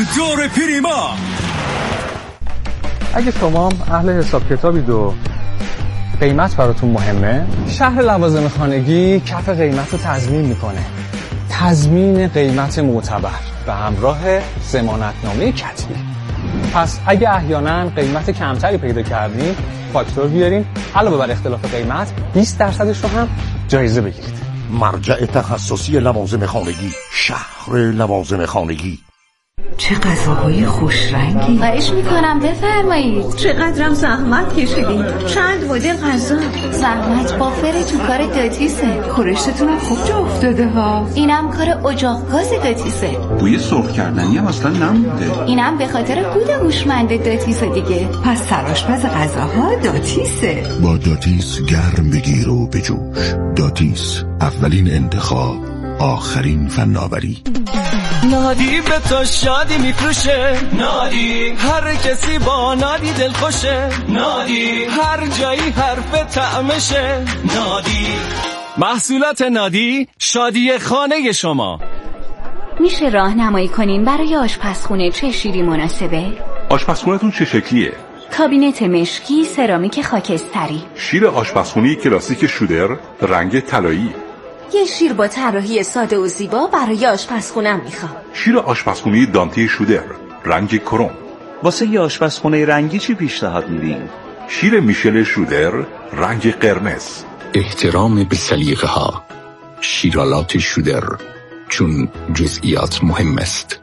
دور پریما. اگه شما هم اهل حساب کتابید و قیمت براتون مهمه، شهر لوازم خانگی کف قیمت رو تضمین میکنه. تضمین قیمت معتبر به همراه ضمانتنامه کتبی. پس اگه احیانا قیمت کمتری پیدا کردین، فاکتور بیارین، علاوه بر اختلاف قیمت 20% رو هم جایزه بگیرید. مرجع تخصصی لوازم خانگی، شهر لوازم خانگی. چه غذاهای خوش رنگی. خواهش میکنم بفرمایید. چقدرم زحمت کشیدید. چند مدل غذا. زحمت بافر تو کار داتیسه. خورشتتونم خوب جا افتاده ها. اینم کار اجاق گاز داتیسه. بوی سرخ کردنی هم اصلا نمونده. اینم به خاطر کود هوشمند داتیسه دیگه. پس سرآشپز غذاها داتیسه. با داتیس گرم بگیر و بجوش. داتیس، اولین انتخاب، آخرین فناوری. نادی به تو شادی میفروشه. نادی هر کسی با نادی دل خوشه. نادی هر جایی حرف طعمشه. نادی محصولات نادی شادی خانه شما. میشه راهنمایی کنین برای آشپزخونه چه شیری مناسبه؟ آشپزخونه‌تون چه شکلیه؟ کابینت مشکی، سرامیک خاکستری. شیر آشپزخونه کلاسیک شودر رنگ طلایی. یه شیر با طراحی ساده و زیبا برای آشپزخونه‌ام میخوام. شیر آشپزخونه دانته شودر رنگ کرم. واسه یه آشپزخونه رنگی چی پیشنهاد میدین؟ شیر میشل شودر رنگ قرمز. احترام به سلیقه ها. شیرالات شودر، چون جزئیات مهم است.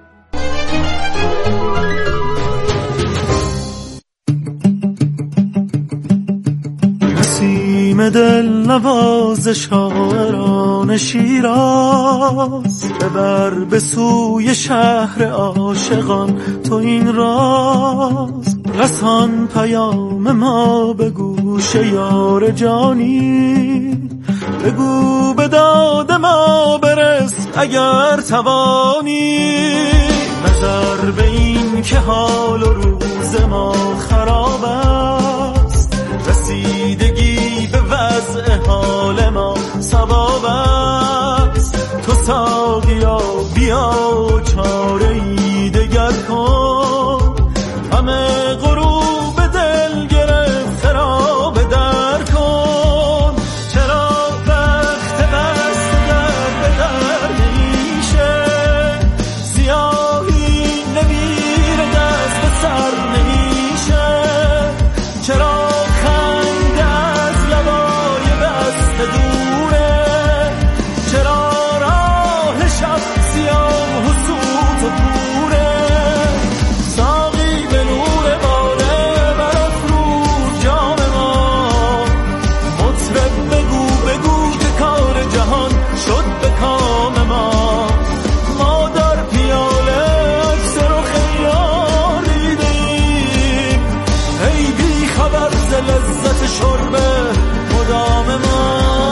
نسیم دل نواز شاعران شیراز، ببر به سوی شهر عاشقان تو این راز. رسان پیام ما به گوش یار جانی، بگو به داد ما برس اگر توانی. نظر به این که حال و روز ما خراب است، رسیدگی به وضع حال ما ثواب است. تو ساقیا بیا چاره‌ای دگر کن، همه غروب دل گرفته را به در کن. چرا وقت بست در به در نمیشه، سیاهی نمیره دست به سر نمیشه. چرا خنده از لبای بسته دوره، چرا راه شب سیاه و سوت و کوره. ساقی به نور باده برافروز جام ما، مطرب بگو بگو که کار جهان شد به کام ما. ما در پیاله عکس رخ یار دیدیم، ای بی خبر ز لذت شرب مدام ما.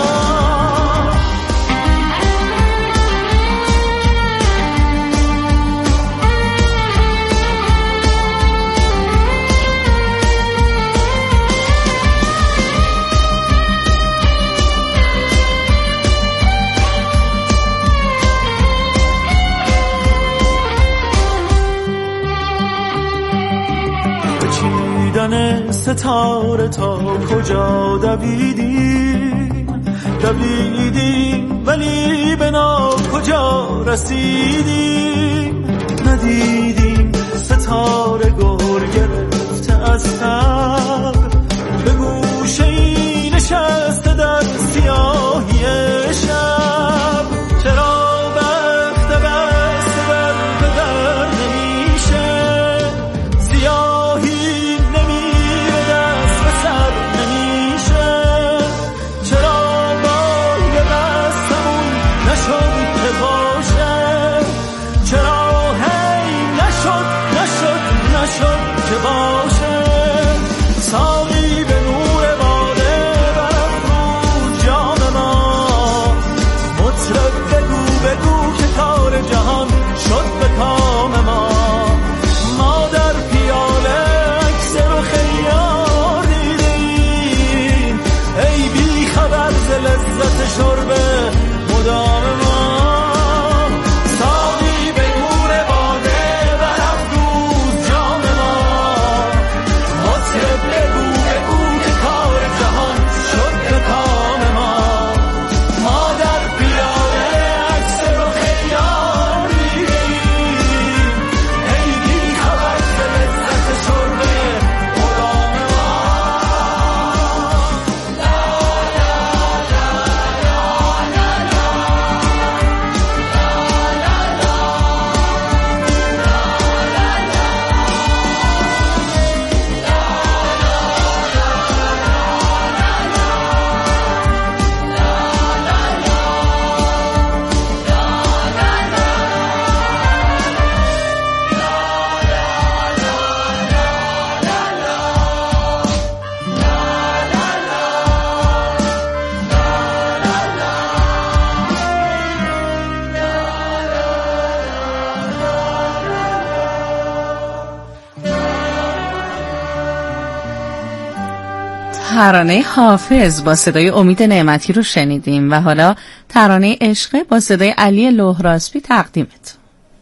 چیدن ستاره تا کجا دویدیم ولی به کجا رسیدیم. ندیدیم ستاره گر گرفته از تب، به گوشه ای نشسته در سیاهی شب. چرا وقت بست در به در نمیشه، سیاهی نمیره دست به سر نمیشه. چرا بال بستمون نشد که باشه، چرا هی نشد ترانه حافظ با صدای امید نعمتی رو شنیدیم و حالا ترانه عشق با صدای علی لهراسپی تقدیمت.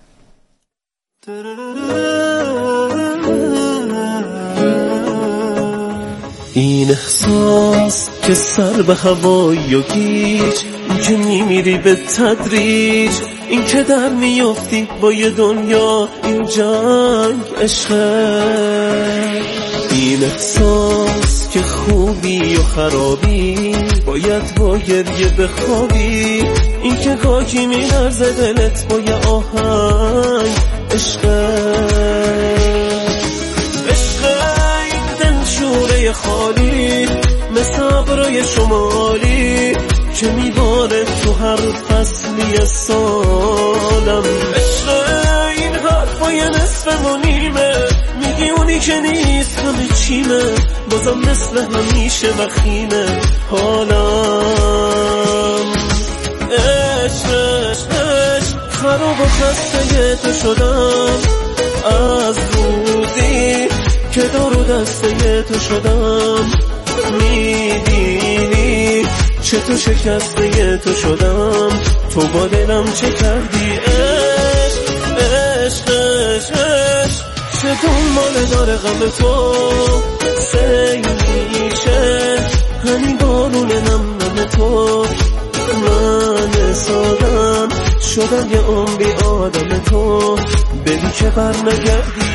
این احساس که سر به هوایی و گیج، این که میمیری به تدریج، این که در میافتی با یه دنیا، این جنگ عشقه. این احساس که خوبی و خرابی، باید با گریه بخوابی، این که گاهی میلرزه دلت با یه آهنگ عشقه. شوره خالی مثل ابرای شمالی که میباره تو هر فصلی سالم. عشق این حرفای نصف و نیمه، میگی اونی که نیست همه چیمه، بازم مثل همیشه وخیمه حالم. عشق خراب و خسته تو شدم از روزی که دور و دسته تو شدم. میدینی چه تو شکسته تو شدم، تو با دلم چه کردی. عشق چه دنباله داره غم تو، سیل میشه همین بارون نم تو. من سادم شدم یه عمری آدم تو، ببین که بر نگردی.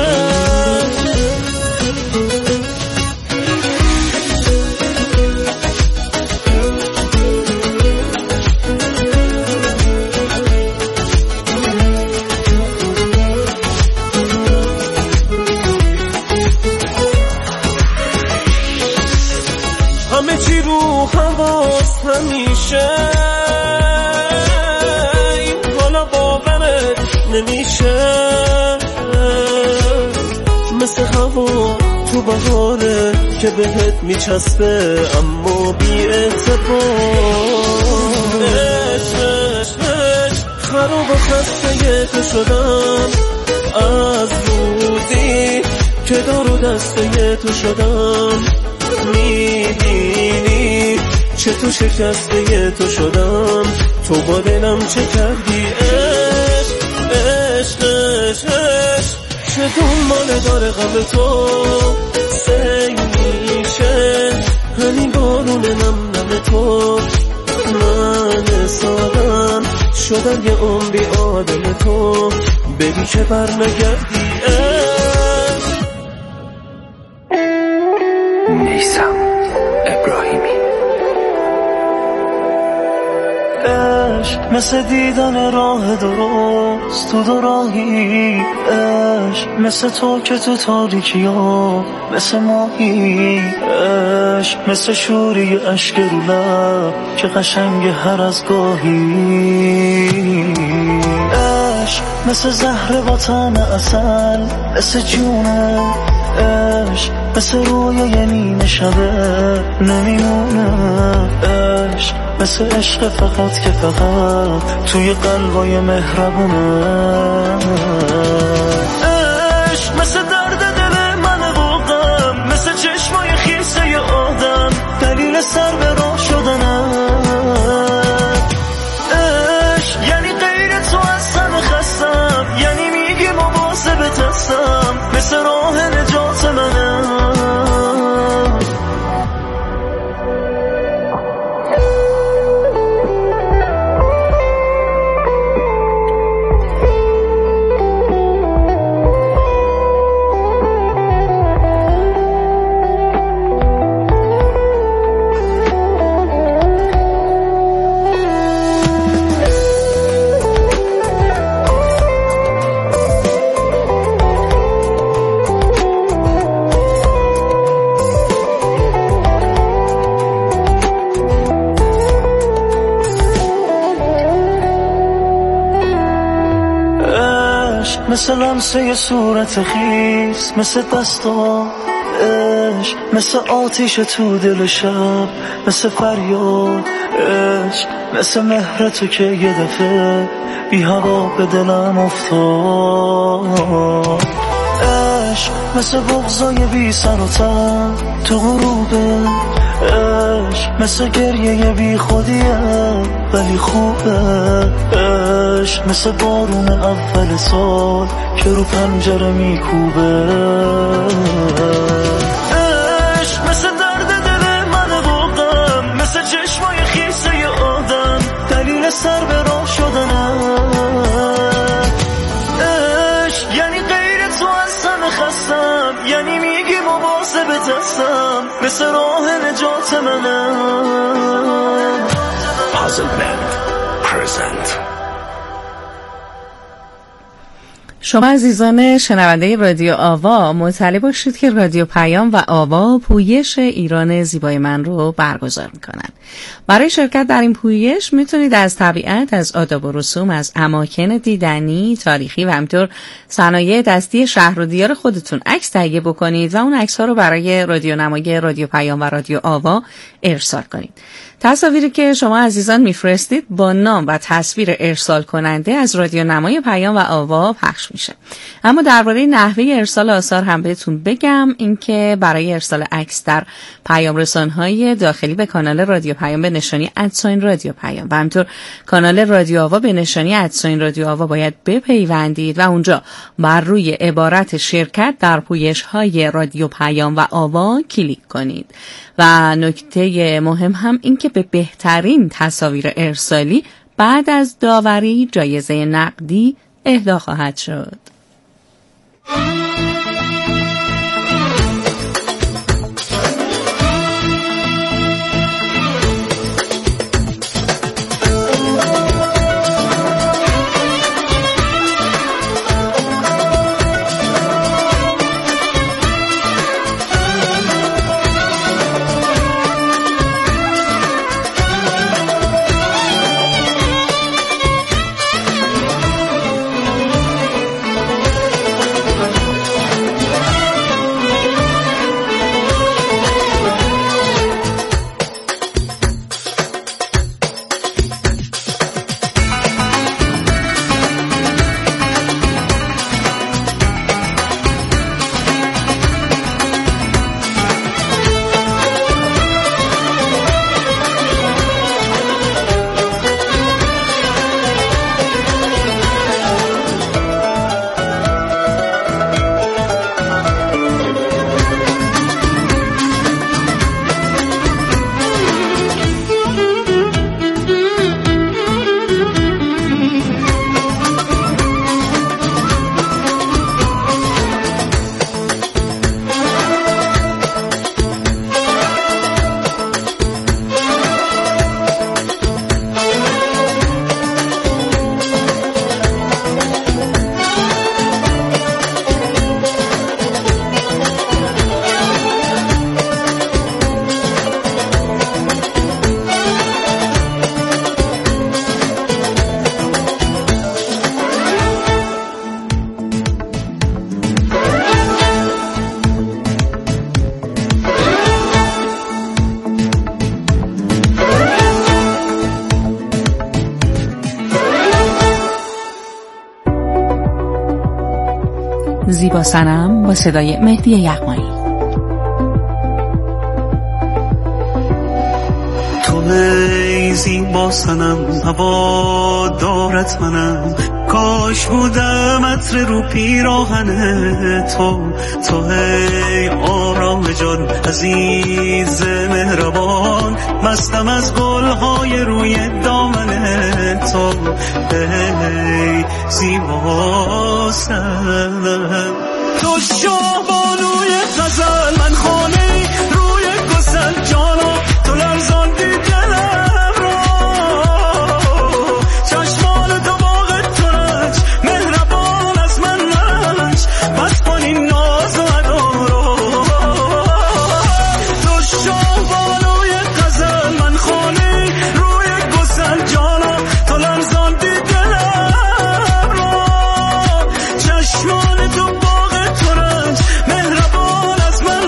همه چی رو حواس همیشه، این حالا باورت نمیشه. مثل هوا تو بهاره که بهت میچسبه اما بی اعتبار. خراب و خسته تو شدم از روزی که دار و دسته تو شدم. میدینی چه تو شکسته تو شدم، تو با دلم چه کردی. عشق چه دنباله داره غم تو، سیل میشه همین بارون نم تو. من سادم شدم یه عمری آدم تو، ببین که بر نگردی. نیسم ابراهیمی. عشق مثل دیدن راه درست تو دو راهی، عشق مثل تو که تو تاریکی ها مثل ماهی. عشق مثل شوری اشک رو لب که قشنگ هر از گاهی. عشق مثل زهر با طعم عسل مثل جونه، عشق مثل رویای نیمه شبه نمیمونه. عشق مثل عشق فقط که فقط توی قلبای مهربونه. عشق مثل درد دل من و غم، مثل چشمای خیسه آدم دلیل سر به راه شدنم. عشق یعنی غیر تو اصلا خستم، یعنی میگی مواظبت هستم، مثل راه نجات منم. مثل لمسه صورت خیس، مثل دستا عشق، مثل آتیش تو دل شب، مثل فریاد عشق، مثل مهر تو که یه دفعه بی هوا به دلم افتاد. عشق مثل بغضای بی سر و تن تو غروبه، عشق مثل گریه بی خودیه ولی خوبه، عشق مثل بارون اول سال که رو پنجره میکوبه، عشق مثل درد دل من و غم، مثل چشمای خیسه آدم دلیل سر به راه شدنه، عشق یعنی غیر تو از همه خستم، یعنی میگی مواظب دستم مثل راه نجات منه. Puzzle Band present. شما عزیزان شنونده رادیو آوا مطلع باشید که رادیو پیام و آوا پویش ایران زیبای من رو برگزار میکنن. برای شرکت در این پویش میتونید از طبیعت، از آداب و رسوم، از اماکن دیدنی، تاریخی و همینطور صنایع دستی شهر و دیار خودتون عکس تهیه بکنید و اون عکس ها رو برای رادیو نمای رادیو پیام و رادیو آوا ارسال کنید. تصاویری که شما عزیزان میفرستید با نام و تصویر ارسال کننده از رادیو نمای پیام و آوا پخش میشه. اما درباره نحوه ارسال آثار هم بهتون بگم، اینکه برای ارسال عکس در پیام رسانهای داخلی به کانال رادیو پیام به نشانی @رادیو پیام و همینطور کانال رادیو آوا به نشانی @رادیو آوا باید بپیوندید و اونجا بر روی عبارت شرکت در پویش‌های رادیو پیام و آوا کلیک کنید. و نکته مهم هم این که به بهترین تصاویر ارسالی بعد از داوری جایزه نقدی اهدا خواهد شد. زیبا صنم با صدای مهدی یغمایی. تو ای زیبا صنم هوادارت منم، کاش بودم عطر رو پیراهن تو ای آرام جان عزیز مهربان، مستم از گلهای روی دامن تو ای زیبا صنم. تو شاه بانوی غزل، من خانه روی گسل جانا، تو لرزاندی دلم را، چشمان تو باغ ترنج مهربان از من رنج، بس کن این ناز و ادا را. تو شاه بانوی غزل، من خانه روی گسل جانا، تو لرزاندی دلم را، چشمان تو باغ ترنج مهربان از من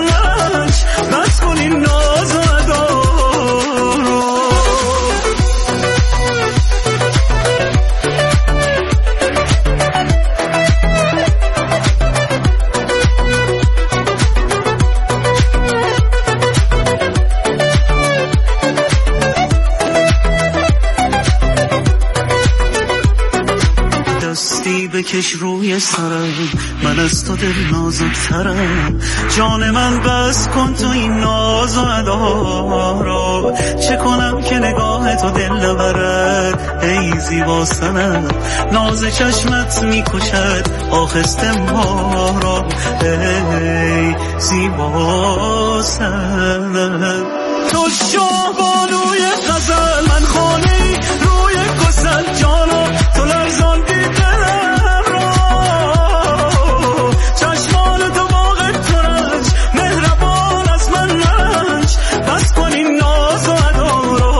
بکش روی سرم، من از تو دل نازکترم. جان من بس کن تو این ناز و ادا را، چه کنم که نگاه تو دل نبرد ای زیبا سنم. ناز چشمت میکشد آخسته ما را ای زیبا سنم. تو شاهبانوی غزل، من خانه روی گسل جانا، تو لرزاندی دلم را. چشمان تو باغ ترنج، مهربان از من رنج، بس کن این ناز و ادا را.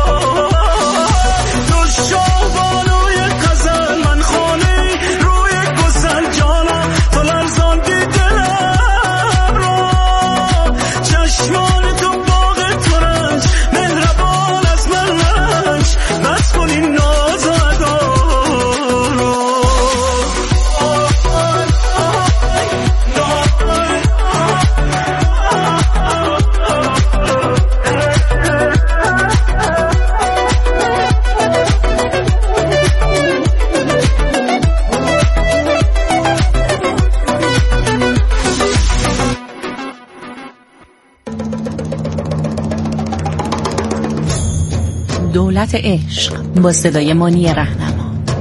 تو شاهبانوی غزل، من خانه روی گسل جانا، تو لرزاندی دلم را. چشمان تو باغ ترنج، مهربان از من رنج، بس کن این ناز و ادا را. دولت عشق با صدای مانی رهنما.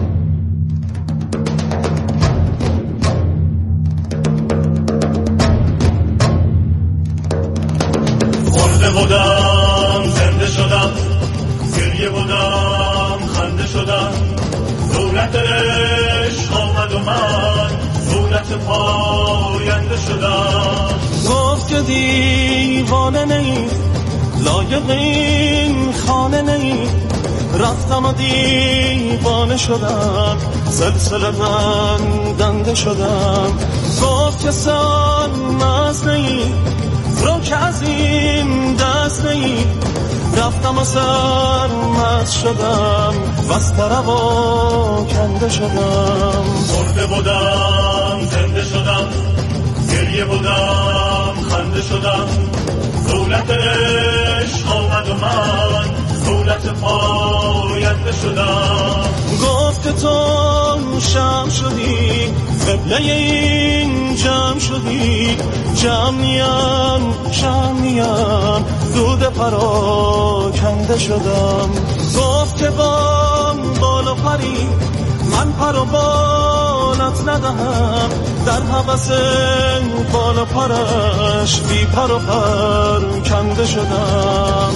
مرده بودم زنده شدم، گریه بودم خنده شدم. دولت عشق آمد و من دولت پاینده شدم. گفت که دیوانه نی، لایق این خانه نی. رفتم و دیوانه شدم، سلسله بندنده شدم. گفت که سرمست نی، رو که از این دست نی. رفتم و سرمست شدم، وز طربا کنده شدم. مرده بودم زنده شدم، گریه بودم خنده شدم. دولت عشق آمد و من دولت پاینده شدم. گفت که تو شم شدی، قبله این جمع شدی. جمعیم شمعیم دود پراکنده شدم. گفت که بال و پری، من پر و بالت ندهم. در هوس بال و پرش بی پر و پر کنده شدم.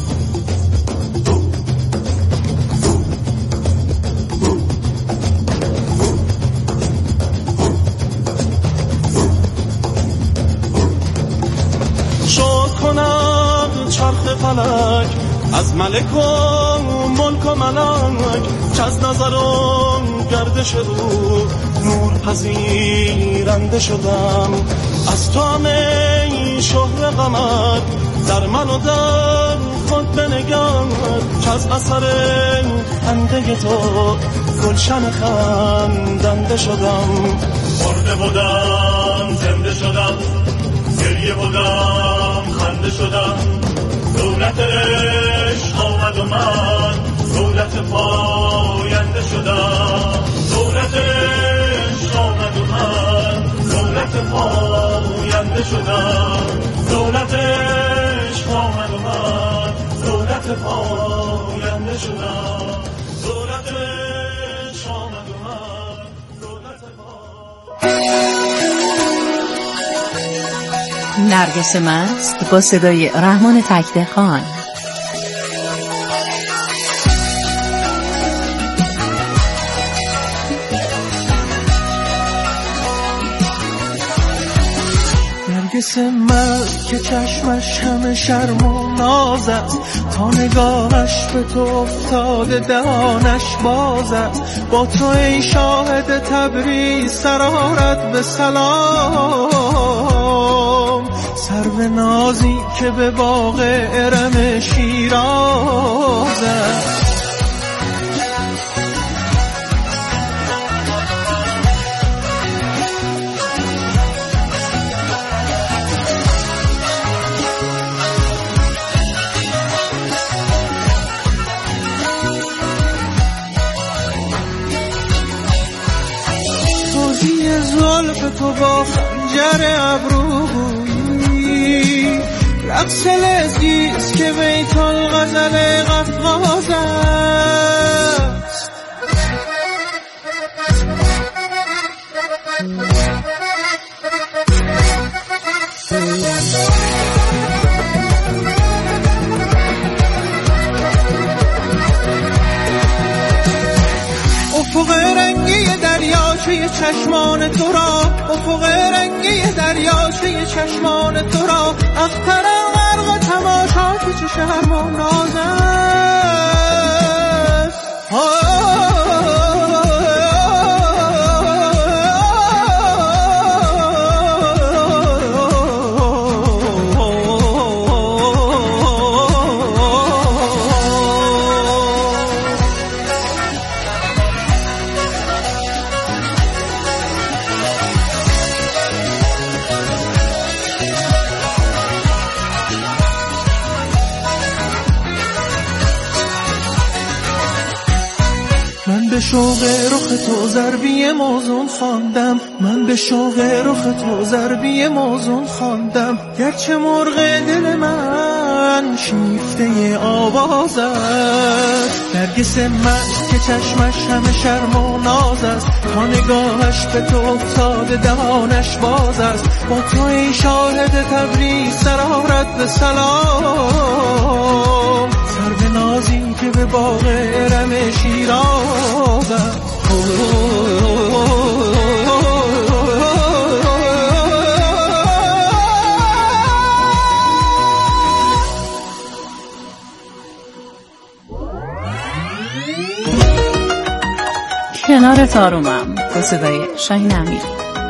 شد کنم چرخ فلک از ملک و ملک و ملک، که از نظرم گردش رو نور پذیرنده شدم. از تو همه شهر قمر در من و در خود بنگر، که از اثر خنده تو گلشن خندنده شدم. مرده بودم زنده شدم، گریه بودم خنده شدم. دولت عشق آمد و من دولت پاینده شدم. دولت عشق آمد و من دولت پاینده شدم. دولت عشق آمد و من دولت پاینده شدم. دولت عشق آمد و من دولت نرگس مست با صدای رحمان تکده خان. نرگس مست که چشمش همه شرم و ناز است، تا نگاهش به تو افتاده دهانش باز است. با تو ای شاهد تبریز سرارت به سلام، سرو نازی که به باغ ارم شیراز است. زلف تو با خنجر ابرویی، رقص لذیذ که بیت الغزل قفقاز است. افق رنگی دریاچه چشمان تو را، افق رنگی دریاچه چشمان تو را، اختر غرق تماشا که چه شرم و ناز است. به شوق رخ تو ضربی موزون خواندم، من به شوق رخ تو ضربی موزون خواندم، گرچه مرغ دل من شیفته آواز است. نرگس مست که چشمش همه شرم و ناز است، تا نگاهش به تو افتاده دهانش باز است. با تو ای شاهد تبریز سرارت به سلام، سر به نازی که به باغ ارم شیراز است. کنارت آرومم با صدای شاهین امیر.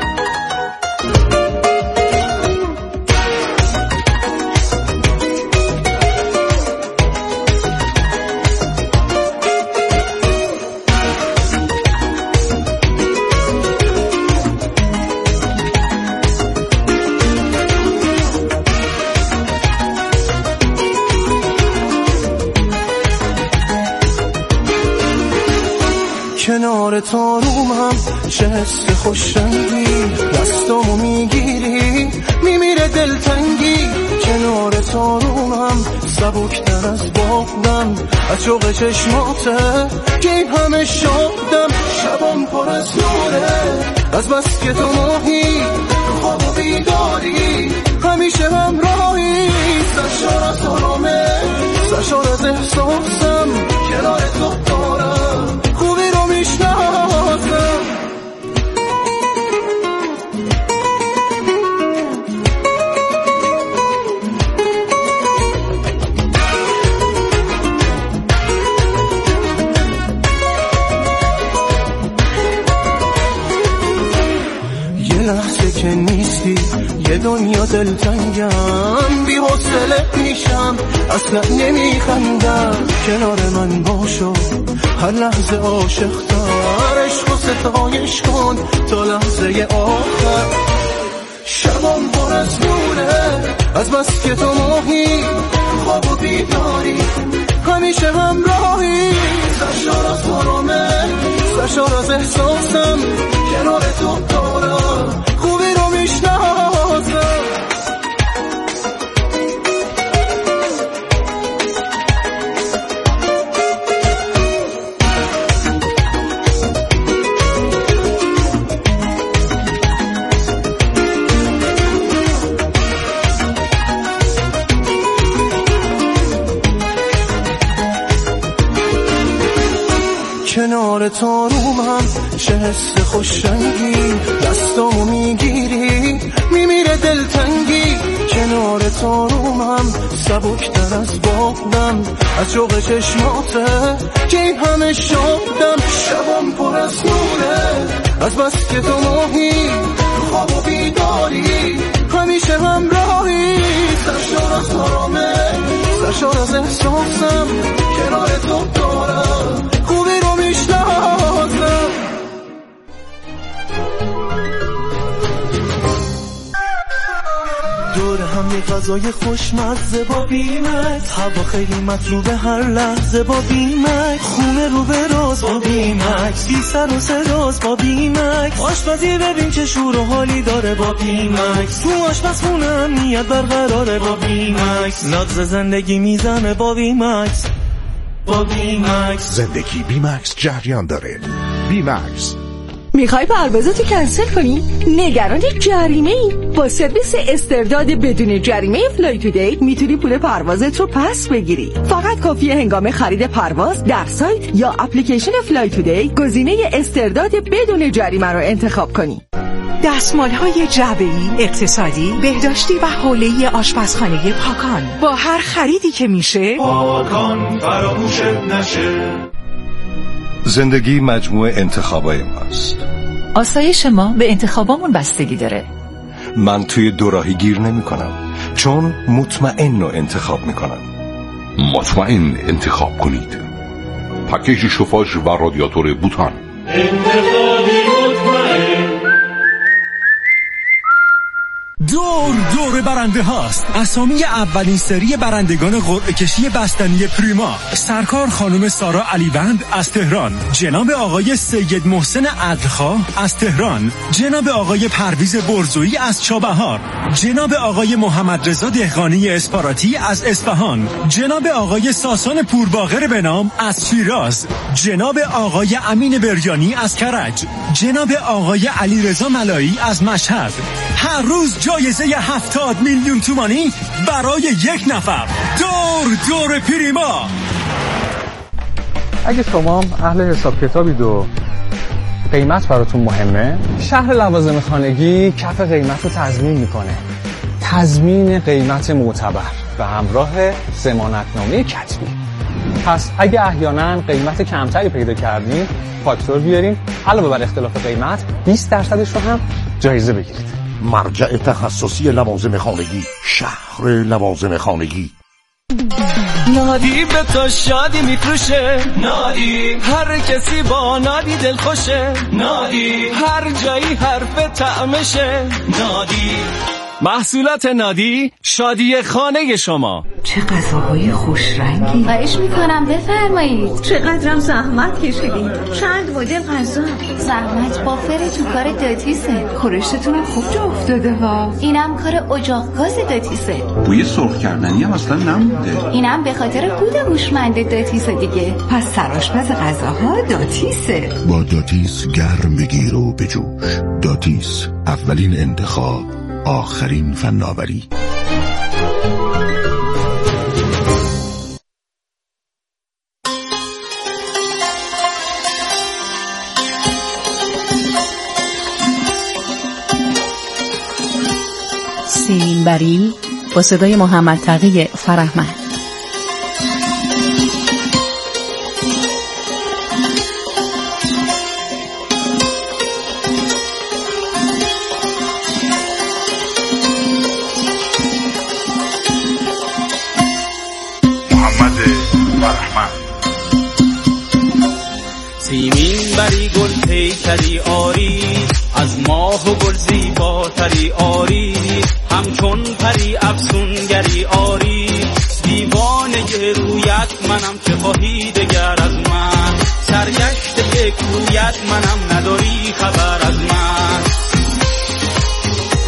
کنار تارومم چه حس خوشنگی، دستامو میگیری میمیره دلتنگی. کنار تارومم سبکتر از بادم، از شوق چشماته که این همه شادم. شبام پر از نوره از بس که تو ماهی، خواب و بیداری همیشه همراهی. سرشار از آرامه، سرشار از احساسم، کنار تو دارم خوبی رو میشناسم. یه لحظه که نیستی یه دنیا دلتنگم، بی حوصله میشم اصلا نمیخندم. کنار من باشو هر لحظه عاشق تر، عشق و ستایش کن تا لحظه آخر. شبام پر از نوره از بس که تو ماهی، خواب و بیداری همیشه همراهی. سرشار از آرامه، سرشار از احساسم، کنار تو دارم خوبی رو میشناسم. کنار تارومم چه حس خوشنگی، دستامو میگیری میمیره دلتنگی. کنار تارومم سبکتر از بادم، از شوق چشماته که این همه شادم. شبام پر از نوره از بس که تو ماهی، خواب و بیداری همیشه همراهی. سرشار از آرامه، سرشار از احساسم، کنار تو دارم خوبی رو میشناسم. دور هم یه غذای خوشمزه با بیمکس، هوا خیلی مطلوب هر لحظه با بیمکس، خونه رو به راز با بیمکس، بی سر و صداست با بیمکس، آشپزی ببین چه شور و حالی داره با بیمکس، تو آشپزخونه امنیت برقراره با بیمکس، نغز زندگی میزنه با بیمکس. با بیمکس زندگی بیمکس جریان داره. بیمکس. میخوای پروازاتو کنسل کنی؟ نگران جریمه ای؟ با سرویس استرداد بدون جریمه فلای تودی میتونی پول پروازت رو پس بگیری. فقط کافیه هنگام خرید پرواز در سایت یا اپلیکیشن فلای تودی گزینه استرداد بدون جریمه رو انتخاب کنی. دستمال‌های جعبه‌ای، اقتصادی، بهداشتی و حوله‌ای آشپزخانه پاکان با هر خریدی که میشه پاکان فراموشت نشه. زندگی مجموعه انتخابای ماست. آسایش ما به انتخابامون بستگی داره. من توی دوراهی گیر نمی کنم چون مطمئن رو انتخاب می کنم. مطمئن انتخاب کنید. پکیج شوفاژ و رادیاتور بوتان. انتخابی مطمئن. دور برنده هاست. اسامی اولین سری برندگان قرعه کشی بستنی پریما: سرکار خانم سارا علیوند از تهران، جناب آقای سید محسن عدلخواه از تهران، جناب آقای پرویز برزویی از چابهار، جناب آقای محمد رضا دهقانی اسپاراتی از اصفهان، جناب آقای ساسان پورباغر بنام از شیراز، جناب آقای امین بریانی از کرج، جناب آقای علیرضا ملایی از مشهد. هر روز جایزه 70 میلیون تومانی برای یک نفر. دور پریما. اگه شما اهل حساب کتابید و قیمت براتون مهمه، شهر لوازم خانگی کف قیمت رو تضمین میکنه. تضمین قیمت معتبر به همراه ضمانتنامه کتبی. پس اگه احیانا قیمت کمتری پیدا کردین، فاکتور بیارین، علاوه بر اختلاف قیمت 20% رو هم جایزه بگیرید. مرجع تخصصی لوازم خانگی، شهر لوازم خانگی. نادی به تو شادی میفروشه، نادی هر کسی با نادی دل خوشه، نادی هر جایی حرف طعمشه، نادی محصولات نادی شادی خانه شما. چه غذاهای خوش رنگی. خواهش میکنم بفرمایید. چقدرم زحمت کشیدین. چند مدل غذا. زحمت بافر تو کار داتیسه. خورشتتونم خوب جا افتاده ها. اینم کار اجاق گاز داتیسه. بوی سرخ کردنی هم اصلا نمونده. اینم به خاطر کود هوشمند داتیسه دیگه. پس سرآشپز غذاها داتیسه. با داتیس گرم بگیر و بجوش. داتیس، اولین انتخاب، آخرین فناوری. سیمینبری با صدای محمد تقی فرهمند. سیمین بری گل پیکری آری، از ماه و گل زیباتری آری، همچون پری افسونگری آری، دیوانه رویت منم که خواهی دگر از من، سرگشت یک رویت منم نداری خبر